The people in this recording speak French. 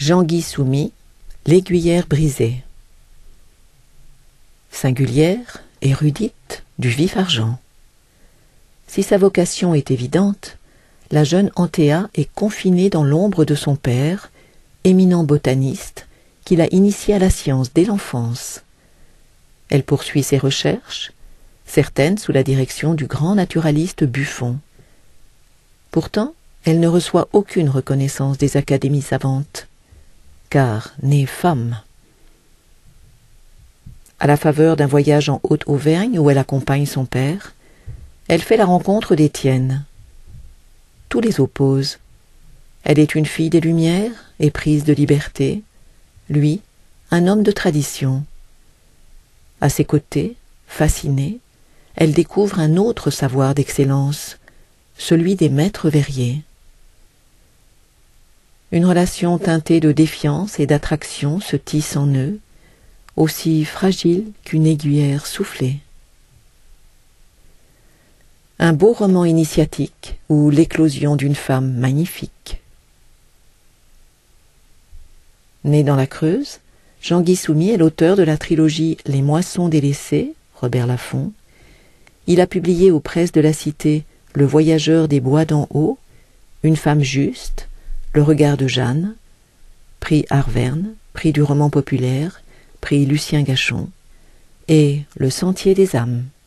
Jean-Guy Soumy, l'aiguillère brisée. Singulière, érudite, du vif argent. Si sa vocation est évidente, la jeune Anthéa est confinée dans l'ombre de son père, éminent botaniste, qui l'a initiée à la science dès l'enfance. Elle poursuit ses recherches, certaines sous la direction du grand naturaliste Buffon. Pourtant, elle ne reçoit aucune reconnaissance des académies savantes, car née femme. À la faveur d'un voyage en Haute-Auvergne où elle accompagne son père, elle fait la rencontre d'Étienne. Tout les oppose. Elle est une fille des Lumières, éprise de liberté, lui, un homme de tradition. À ses côtés, fascinée, elle découvre un autre savoir d'excellence, celui des maîtres verriers. Une relation teintée de défiance et d'attraction se tisse en eux, aussi fragile qu'une aiguillère soufflée. Un beau roman initiatique ou l'éclosion d'une femme magnifique. Né dans la Creuse, Jean-Guy Soumy est l'auteur de la trilogie Les Moissons délaissées, Robert Laffont. Il a publié aux presses de la Cité Le Voyageur des Bois d'en haut, Une femme juste, Le regard de Jeanne, prix Arverne, prix du roman populaire, prix Lucien Gachon, et Le Sentier des âmes.